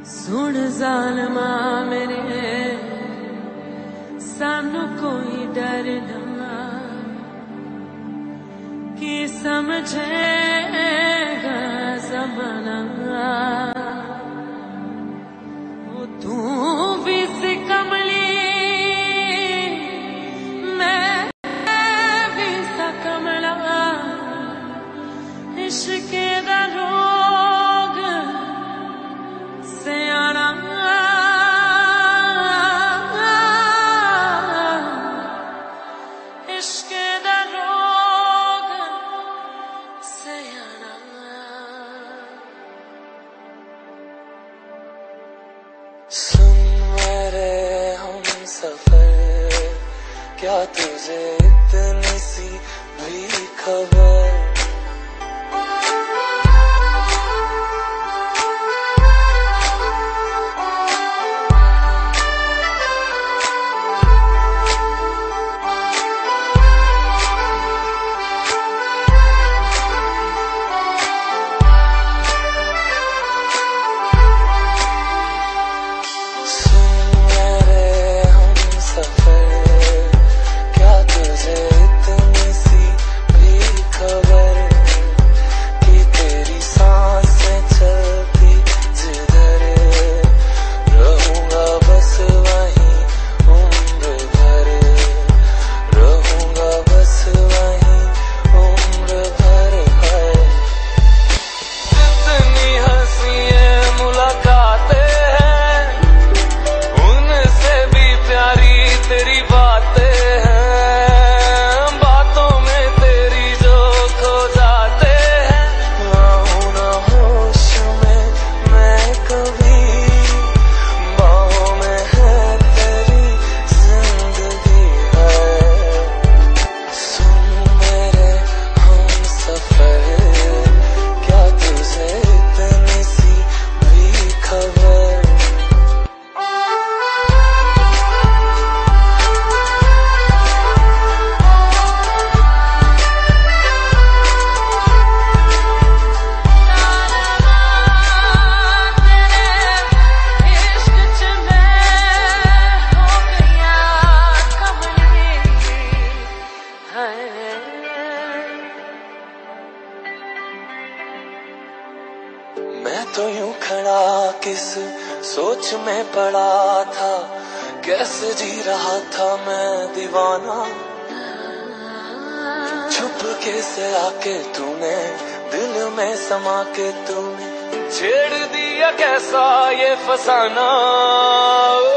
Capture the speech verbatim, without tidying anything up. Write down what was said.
सुन ज़ालिमा मेरे सानू कोई डर ना कि समझेगा ज़माना। वो तू भी सी कमली मैं भी सा कमला, इश्क दा रोग सयाना इश्क दा रोग सयाना। सुन मेरे हम सफर, क्या तुझे इतनी सी भी खबर? मैं तो यूं खड़ा किस सोच में पड़ा था, कैसे जी रहा था मैं दीवाना। छुप के से आके तूने दिल में समा के तूने छेड़ दिया कैसा ये फसाना।